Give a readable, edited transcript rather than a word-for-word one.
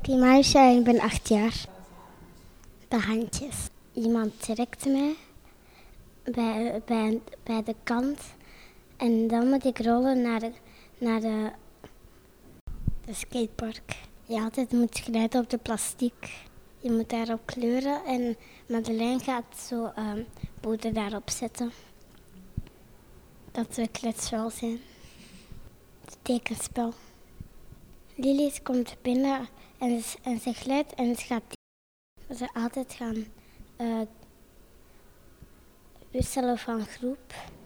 Oké, Marisha, ik ben 8 jaar. De handjes. Iemand trekt mij bij de kant en dan moet ik rollen naar de skatepark. Je altijd moet glijden op de plastic. Je moet daarop kleuren en Madeleine gaat zo poeder daarop zetten. Dat we kletsvol zijn. Het tekenspel. Lily komt binnen en ze glijdt en het gaat diep. Ze altijd gaan wisselen van groep.